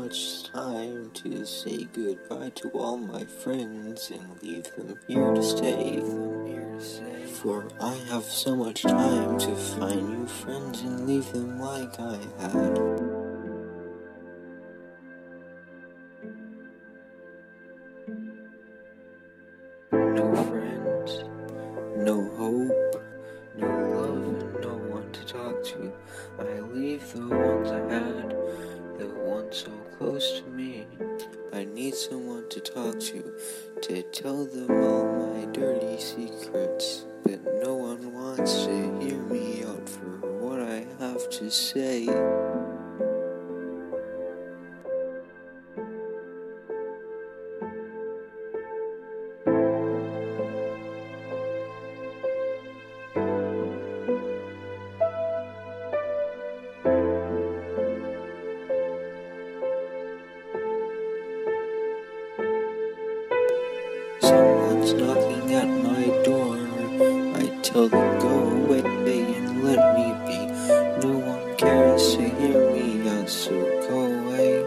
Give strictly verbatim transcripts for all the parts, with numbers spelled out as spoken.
much time to say goodbye to all my friends and leave them here to stay. For I have so much time to find new friends and leave them like I had. No friends, no hope, no love, and no one to talk to. I leave the ones I had, the ones so close to me. I need someone to talk to, to tell them all my dirty secrets. But no one wants to hear me out for what I have to say. Someone's knocking at my door. I tell them go away and let me be. No one cares to hear me out, so go away.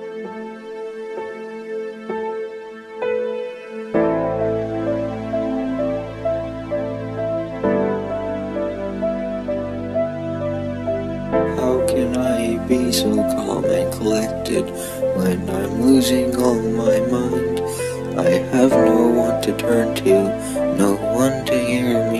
How can I be so calm and collected when I'm losing all my mind? I have no one to turn to, no one to hear me.